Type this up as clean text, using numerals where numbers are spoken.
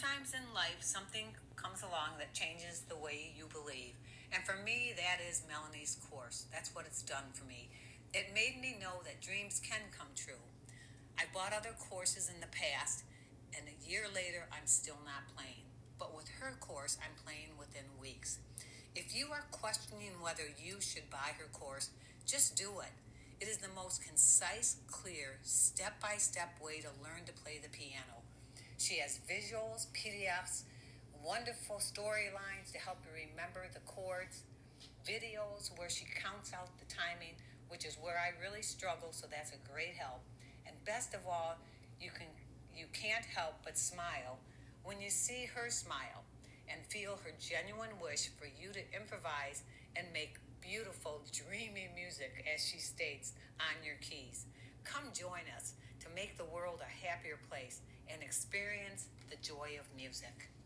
Sometimes in life, something comes along that changes the way you believe. And for me, that is Melanie's course. That's what it's done for me. It made me know that dreams can come true. I bought other courses in the past, and a year later, I'm still not playing. But with her course, I'm playing within weeks. If you are questioning whether you should buy her course, just do it. It is the most concise, clear, step by step way to learn to play the piano. She has visuals, PDFs, wonderful storylines to help you remember the chords, videos where she counts out the timing, which is where I really struggle, so that's a great help. And best of all, you can't help but smile when you see her smile and feel her genuine wish for you to improvise and make beautiful, dreamy music, as she states, on your keys. Come join us to make the world a happier place and experience the joy of music.